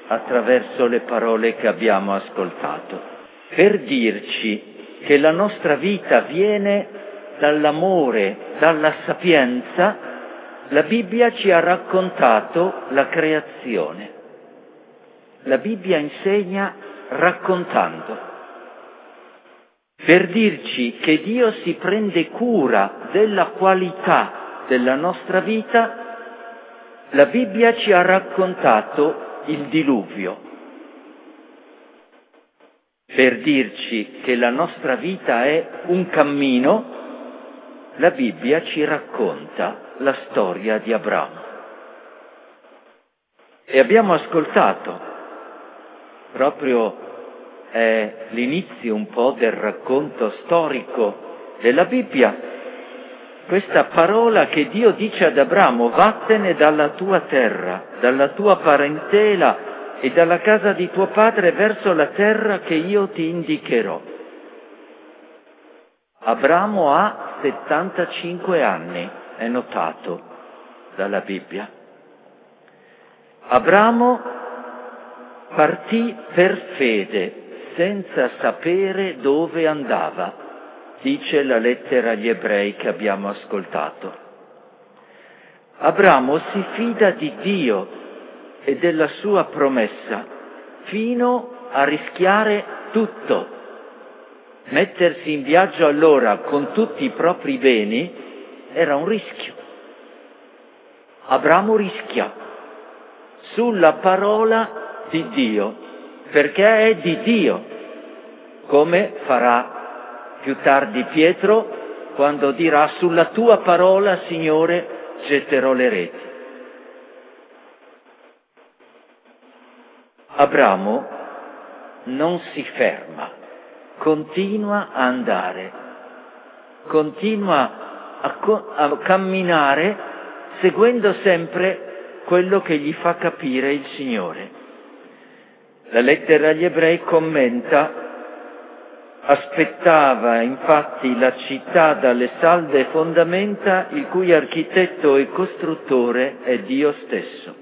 attraverso le parole che abbiamo ascoltato, per dirci che la nostra vita viene dall'amore, dalla sapienza. La Bibbia ci ha raccontato la creazione. La Bibbia insegna raccontando, per dirci che Dio si prende cura della qualità della nostra vita. La Bibbia ci ha raccontato il diluvio, per dirci che la nostra vita è un cammino. La Bibbia ci racconta la storia di Abramo. E abbiamo ascoltato, proprio è l'inizio un po' del racconto storico della Bibbia, questa parola che Dio dice ad Abramo: vattene dalla tua terra, dalla tua parentela e dalla casa di tuo padre verso la terra che io ti indicherò. Abramo ha 75 anni, è notato dalla Bibbia. Abramo partì per fede, senza sapere dove andava, dice la lettera agli Ebrei che abbiamo ascoltato. Abramo si fida di Dio e della sua promessa, fino a rischiare tutto. Mettersi in viaggio allora con tutti i propri beni era un rischio. Abramo rischia sulla parola di Dio, perché è di Dio, come farà più tardi Pietro quando dirà: sulla tua parola, Signore, getterò le reti. Abramo non si ferma, continua a andare, continua a camminare, seguendo sempre quello che gli fa capire il Signore. La lettera agli Ebrei commenta: aspettava infatti la città dalle salde fondamenta, il cui architetto e costruttore è Dio stesso.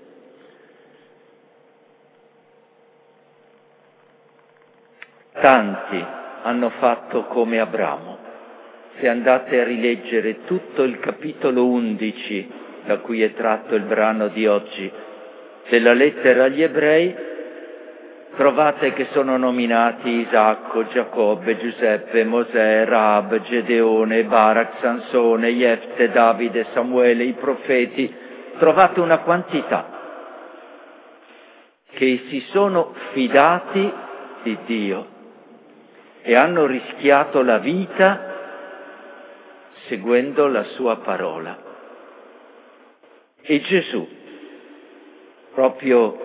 Tanti hanno fatto come Abramo. Se andate a rileggere tutto il capitolo 11, da cui è tratto il brano di oggi, della lettera agli Ebrei, trovate che sono nominati Isacco, Giacobbe, Giuseppe, Mosè, Rahab, Gedeone, Barak, Sansone, Jefte, Davide, Samuele, i profeti. Trovate una quantità che si sono fidati di Dio e hanno rischiato la vita seguendo la sua parola. E Gesù, proprio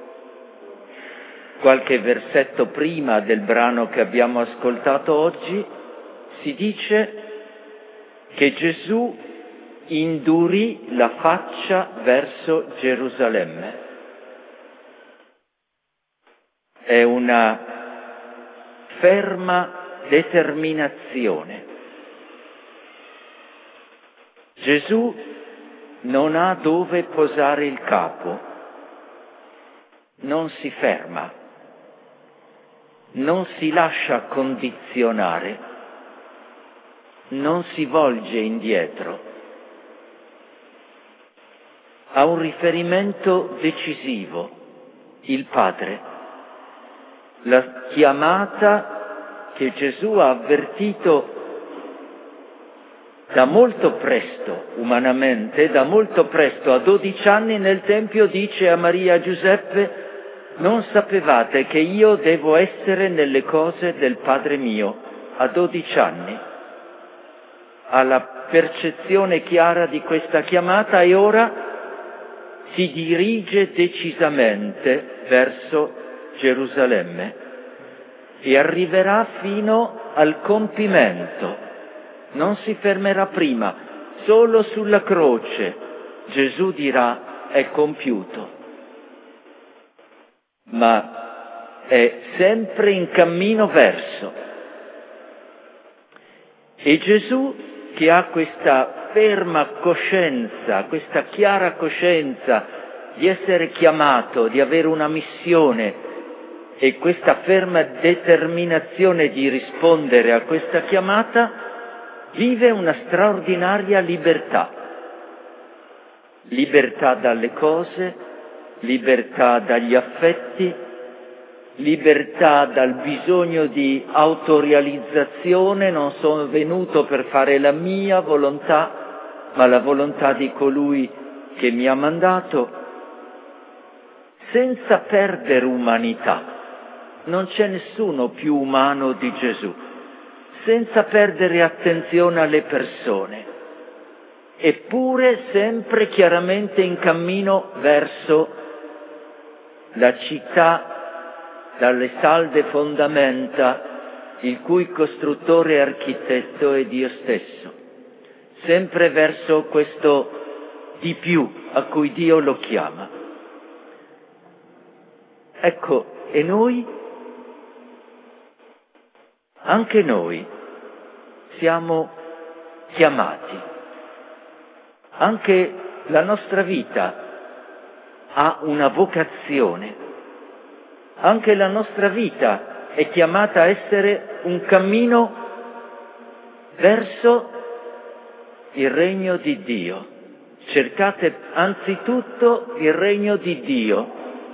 qualche versetto prima del brano che abbiamo ascoltato oggi, si dice che Gesù indurì la faccia verso Gerusalemme. È una ferma determinazione. Gesù non ha dove posare il capo, non si ferma, non si lascia condizionare, non si volge indietro. Ha un riferimento decisivo, il Padre. La chiamata che Gesù ha avvertito da molto presto, umanamente, da molto presto, a 12 anni nel Tempio, dice a Maria e a Giuseppe: non sapevate che io devo essere nelle cose del Padre mio, a 12 anni. Ha la percezione chiara di questa chiamata e ora si dirige decisamente verso Gerusalemme e arriverà fino al compimento. Non si fermerà prima, solo sulla croce Gesù dirà: è compiuto. Ma è sempre in cammino verso. E Gesù, che ha questa ferma coscienza, questa chiara coscienza di essere chiamato, di avere una missione e questa ferma determinazione di rispondere a questa chiamata, vive una straordinaria libertà. Libertà dalle cose, libertà dagli affetti, libertà dal bisogno di autorealizzazione. Non sono venuto per fare la mia volontà, ma la volontà di colui che mi ha mandato, senza perdere umanità. Non c'è nessuno più umano di Gesù, senza perdere attenzione alle persone, eppure sempre chiaramente in cammino verso la città dalle salde fondamenta, il cui costruttore e architetto è Dio stesso, sempre verso questo di più a cui Dio lo chiama. Ecco, e noi? Anche noi siamo chiamati. Anche la nostra vita ha una vocazione. Anche la nostra vita è chiamata a essere un cammino verso il regno di Dio. Cercate anzitutto il regno di Dio,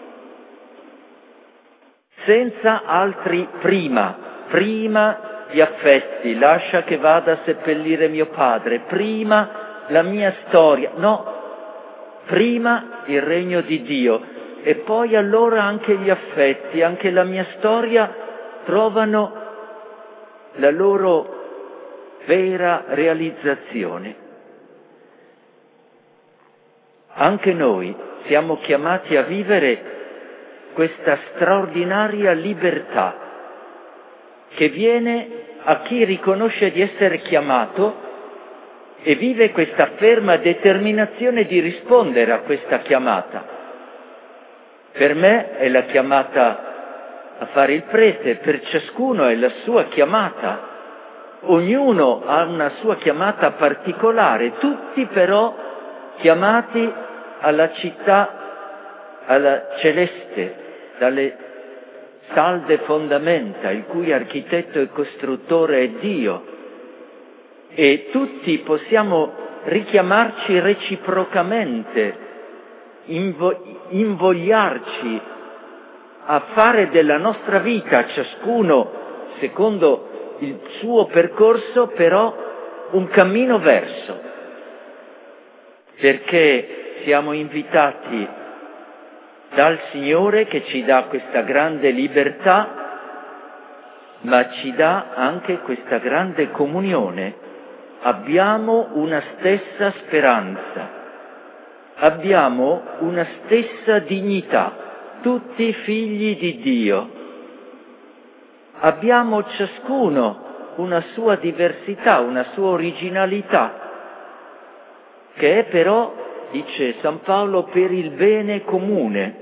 senza altri prima gli affetti, lascia che vada a seppellire mio padre, prima la mia storia, no, prima il regno di Dio, e poi allora anche gli affetti, anche la mia storia trovano la loro vera realizzazione. Anche noi siamo chiamati a vivere questa straordinaria libertà che viene a chi riconosce di essere chiamato e vive questa ferma determinazione di rispondere a questa chiamata. Per me è la chiamata a fare il prete, per ciascuno è la sua chiamata, ognuno ha una sua chiamata particolare, tutti però chiamati alla città, alla celeste, dalle salde fondamenta, il cui architetto e costruttore è Dio. E tutti possiamo richiamarci reciprocamente, invogliarci a fare della nostra vita, ciascuno secondo il suo percorso, però un cammino verso, perché siamo invitati dal Signore che ci dà questa grande libertà, ma ci dà anche questa grande comunione. Abbiamo una stessa speranza, abbiamo una stessa dignità, tutti figli di Dio. Abbiamo ciascuno una sua diversità, una sua originalità, che è però, dice San Paolo, per il bene comune.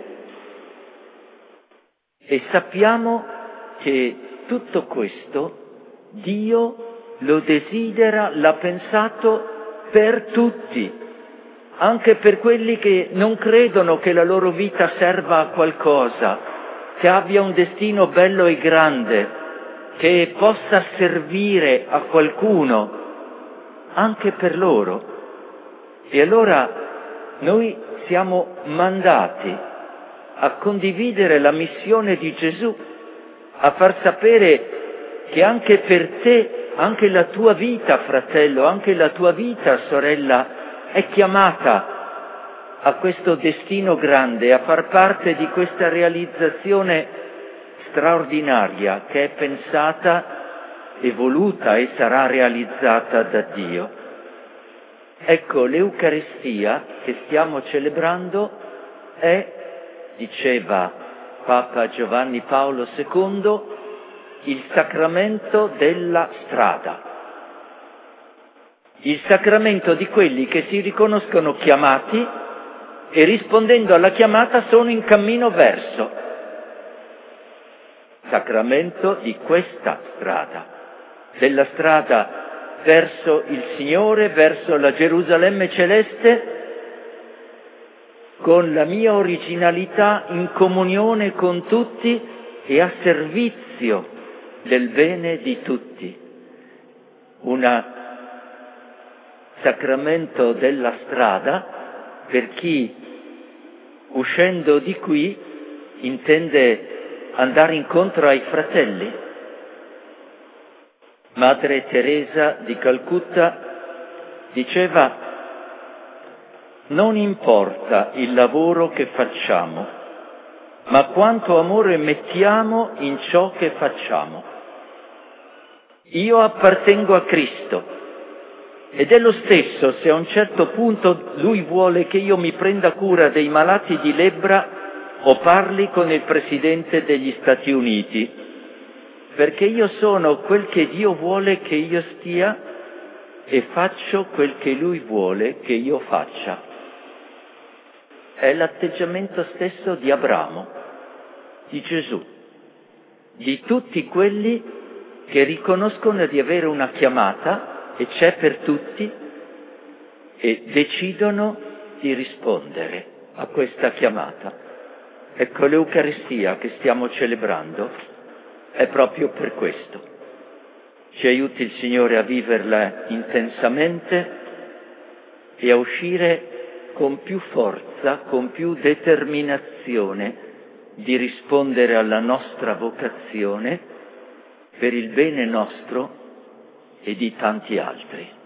E sappiamo che tutto questo Dio lo desidera, l'ha pensato per tutti, anche per quelli che non credono che la loro vita serva a qualcosa, che abbia un destino bello e grande, che possa servire a qualcuno, anche per loro. E allora noi siamo mandati a condividere la missione di Gesù, a far sapere che anche per te, anche la tua vita, fratello, anche la tua vita, sorella, è chiamata a questo destino grande, a far parte di questa realizzazione straordinaria che è pensata e voluta e sarà realizzata da Dio. Ecco, l'Eucaristia che stiamo celebrando è, diceva Papa Giovanni Paolo II, il sacramento della strada, il sacramento di quelli che si riconoscono chiamati e rispondendo alla chiamata sono in cammino verso. Sacramento di questa strada, della strada verso il Signore, verso la Gerusalemme celeste, con la mia originalità in comunione con tutti e a servizio del bene di tutti. Un sacramento della strada per chi, uscendo di qui, intende andare incontro ai fratelli. Madre Teresa di Calcutta diceva: non importa il lavoro che facciamo, ma quanto amore mettiamo in ciò che facciamo. Io appartengo a Cristo ed è lo stesso se a un certo punto Lui vuole che io mi prenda cura dei malati di lebbra o parli con il Presidente degli Stati Uniti, perché io sono quel che Dio vuole che io stia e faccio quel che Lui vuole che io faccia. È l'atteggiamento stesso di Abramo, di Gesù, di tutti quelli che riconoscono di avere una chiamata e c'è per tutti e decidono di rispondere a questa chiamata. Ecco, l'Eucaristia che stiamo celebrando è proprio per questo. Ci aiuti il Signore a viverla intensamente e a uscire con più forza, con più determinazione di rispondere alla nostra vocazione per il bene nostro e di tanti altri.